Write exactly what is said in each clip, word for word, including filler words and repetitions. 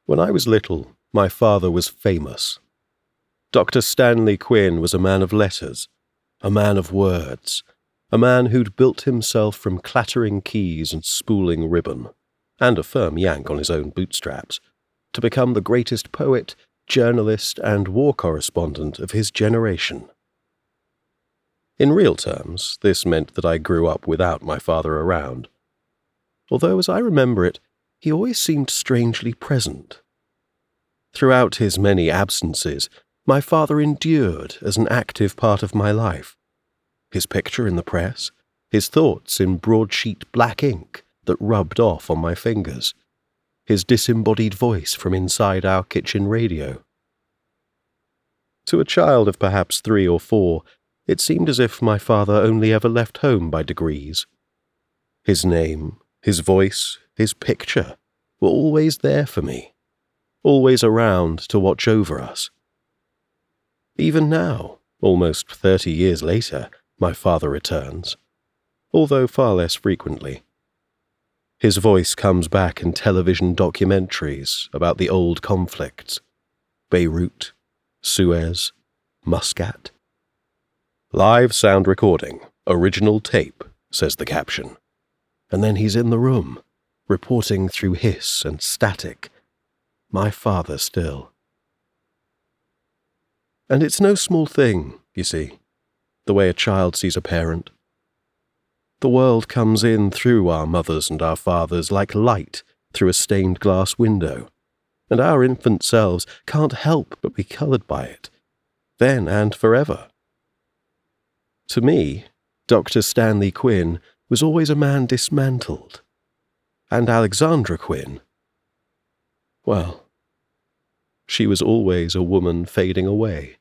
When I was little, my father was famous. Doctor Stanley Quinn was a man of letters, a man of words, a man who'd built himself from clattering keys and spooling ribbon, and a firm yank on his own bootstraps, to become the greatest poet, journalist, and war correspondent of his generation. In real terms, this meant that I grew up without my father around. Although, as I remember it, he always seemed strangely present. Throughout his many absences, my father endured as an active part of my life. His picture in the press, his thoughts in broadsheet black ink that rubbed off on my fingers, his disembodied voice from inside our kitchen radio. To a child of perhaps three or four, it seemed as if my father only ever left home by degrees. His name, his voice, his picture were always there for me, always around to watch over us. Even now, almost thirty years later, my father returns, although far less frequently. His voice comes back in television documentaries about the old conflicts, Beirut, Suez, Muscat. Live sound recording, original tape, says the caption. And then he's in the room, reporting through hiss and static. My father still. And it's no small thing, you see, the way a child sees a parent. The world comes in through our mothers and our fathers like light through a stained glass window, and our infant selves can't help but be coloured by it, then and forever. To me, Doctor Stanley Quinn was always a man dismantled, and Alexandra Quinn, well, she was always a woman fading away.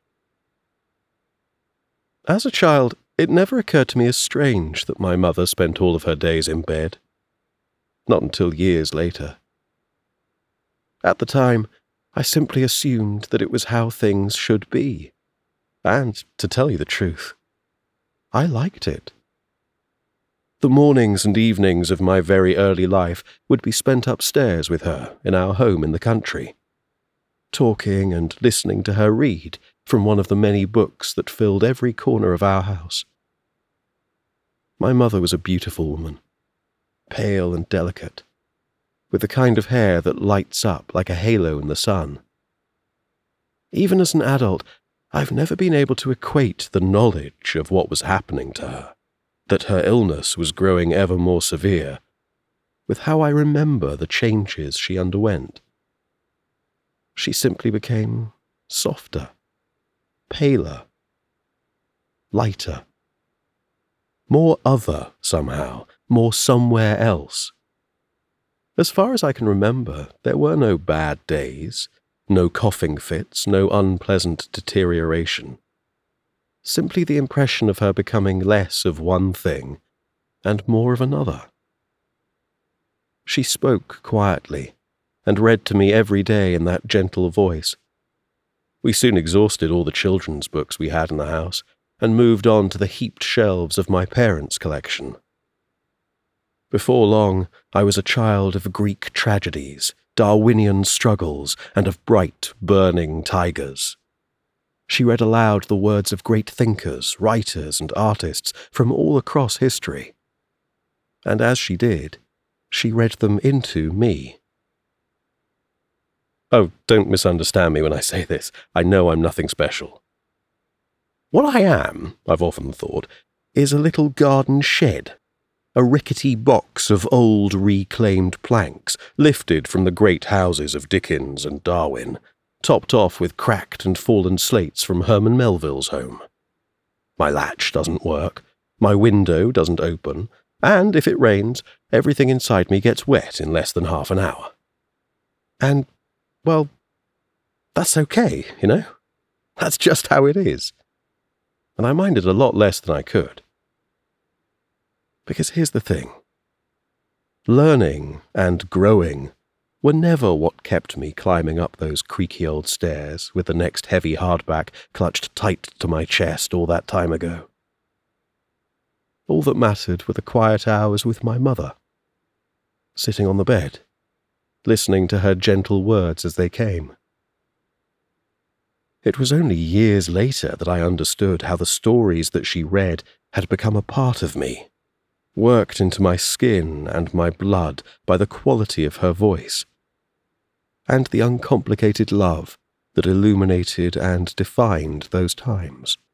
As a child, it never occurred to me as strange that my mother spent all of her days in bed. Not until years later. At the time, I simply assumed that it was how things should be. And, to tell you the truth, I liked it. The mornings and evenings of my very early life would be spent upstairs with her in our home in the country, talking and listening to her read from one of the many books that filled every corner of our house. My mother was a beautiful woman, pale and delicate, with the kind of hair that lights up like a halo in the sun. Even as an adult, I've never been able to equate the knowledge of what was happening to her, that her illness was growing ever more severe, with how I remember the changes she underwent. She simply became softer, paler, lighter, more other somehow, more somewhere else. As far as I can remember, there were no bad days, no coughing fits, no unpleasant deterioration. Simply the impression of her becoming less of one thing and more of another. She spoke quietly and read to me every day in that gentle voice. We soon exhausted all the children's books we had in the house and moved on to the heaped shelves of my parents' collection. Before long, I was a child of Greek tragedies, Darwinian struggles, and of bright, burning tigers. She read aloud the words of great thinkers, writers, and artists from all across history. And as she did, she read them into me. Oh, don't misunderstand me when I say this. I know I'm nothing special. What I am, I've often thought, is a little garden shed, a rickety box of old reclaimed planks lifted from the great houses of Dickens and Darwin, topped off with cracked and fallen slates from Herman Melville's home. My latch doesn't work, my window doesn't open, and if it rains, everything inside me gets wet in less than half an hour. And, well, that's okay, you know? That's just how it is. And I minded a lot less than I could. Because here's the thing. Learning and growing were never what kept me climbing up those creaky old stairs with the next heavy hardback clutched tight to my chest all that time ago. All that mattered were the quiet hours with my mother, sitting on the bed, listening to her gentle words as they came. It was only years later that I understood how the stories that she read had become a part of me, worked into my skin and my blood by the quality of her voice, and the uncomplicated love that illuminated and defined those times.